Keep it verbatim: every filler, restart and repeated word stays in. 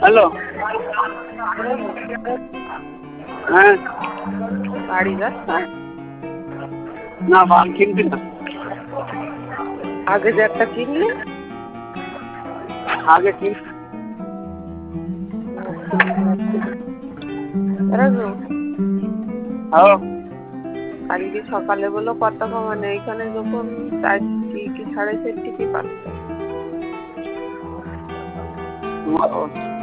Hello, হ্যাঁ বাড়ি যাচ্ছ? না বাল কিনবি না। আগে যে একটা কিনলে আগে কিন। রাজু, হ্যালো, কালকে সকালে বলো কত কমানে, এইখানে যখন চারটি কি সাড়ে চারটি কি পাচ্ছে।